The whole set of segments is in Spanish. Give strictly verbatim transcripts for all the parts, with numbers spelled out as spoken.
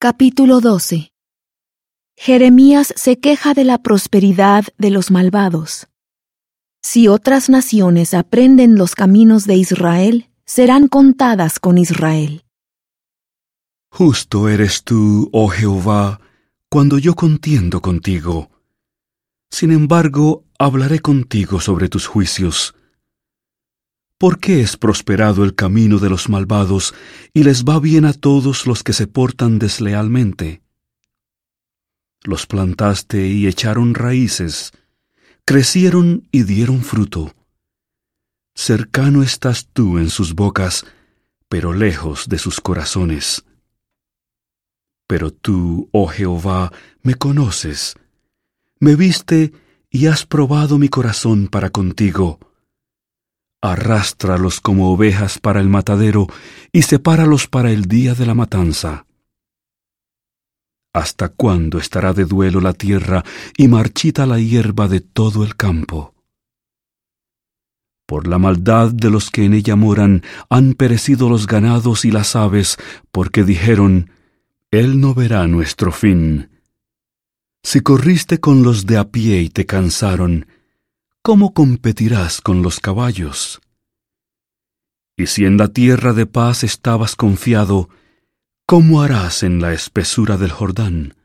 Capítulo doce. Jeremías se queja de la prosperidad de los malvados. Si otras naciones aprenden los caminos de Israel, serán contadas con Israel. Justo eres tú, oh Jehová, cuando yo contiendo contigo. Sin embargo, hablaré contigo sobre tus juicios. ¿Por qué es prosperado el camino de los malvados y les va bien a todos los que se portan deslealmente? Los plantaste y echaron raíces, crecieron y dieron fruto. Cercano estás tú en sus bocas, pero lejos de sus corazones. Pero tú, oh Jehová, me conoces, me viste y has probado mi corazón para contigo. Arrástralos como ovejas para el matadero y sepáralos para el día de la matanza. ¿Hasta cuándo estará de duelo la tierra y marchita la hierba de todo el campo? Por la maldad de los que en ella moran han perecido los ganados y las aves, porque dijeron: Él no verá nuestro fin. Si corriste con los de a pie y te cansaron, ¿cómo competirás con los caballos? Y si en la tierra de paz estabas confiado, ¿cómo harás en la espesura del Jordán?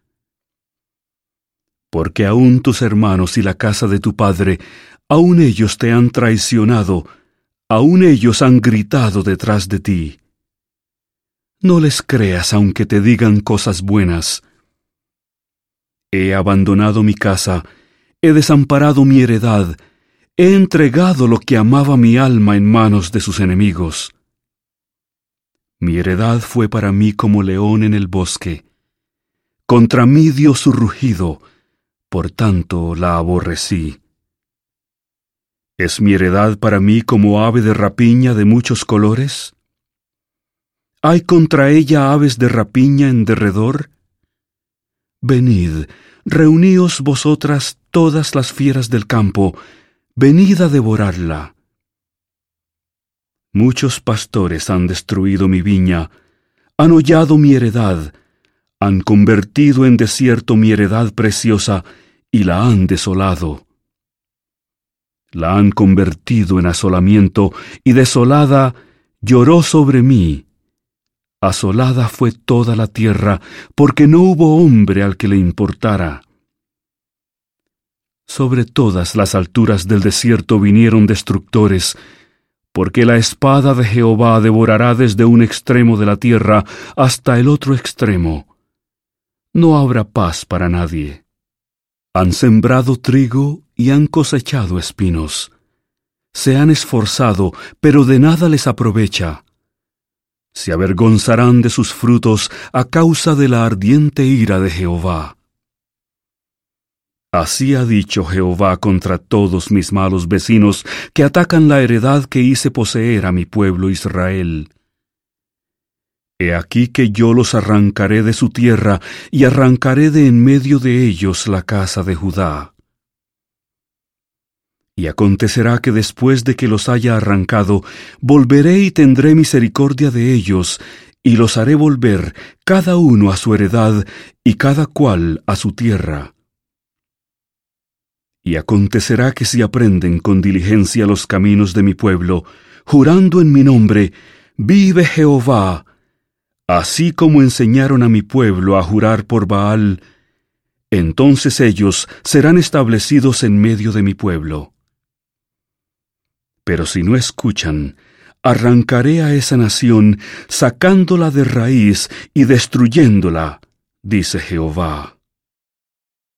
Porque aún tus hermanos y la casa de tu padre, aún ellos te han traicionado, aún ellos han gritado detrás de ti. No les creas aunque te digan cosas buenas. He abandonado mi casa, he desamparado mi heredad, he entregado lo que amaba mi alma en manos de sus enemigos. Mi heredad fue para mí como león en el bosque. Contra mí dio su rugido, por tanto la aborrecí. ¿Es mi heredad para mí como ave de rapiña de muchos colores? ¿Hay contra ella aves de rapiña en derredor? Venid, reuníos vosotras todas las fieras del campo, venid a devorarla. Muchos pastores han destruido mi viña, han hollado mi heredad, han convertido en desierto mi heredad preciosa y la han desolado. La han convertido en asolamiento y desolada lloró sobre mí. Asolada fue toda la tierra, porque no hubo hombre al que le importara. Sobre todas las alturas del desierto vinieron destructores, porque la espada de Jehová devorará desde un extremo de la tierra hasta el otro extremo. No habrá paz para nadie. Han sembrado trigo y han cosechado espinos. Se han esforzado, pero de nada les aprovecha. Se avergonzarán de sus frutos a causa de la ardiente ira de Jehová. Así ha dicho Jehová contra todos mis malos vecinos que atacan la heredad que hice poseer a mi pueblo Israel. He aquí que yo los arrancaré de su tierra y arrancaré de en medio de ellos la casa de Judá. Y acontecerá que después de que los haya arrancado, volveré y tendré misericordia de ellos, y los haré volver cada uno a su heredad y cada cual a su tierra. Y acontecerá que si aprenden con diligencia los caminos de mi pueblo, jurando en mi nombre, vive Jehová, así como enseñaron a mi pueblo a jurar por Baal, entonces ellos serán establecidos en medio de mi pueblo. Pero si no escuchan, arrancaré a esa nación, sacándola de raíz y destruyéndola, dice Jehová.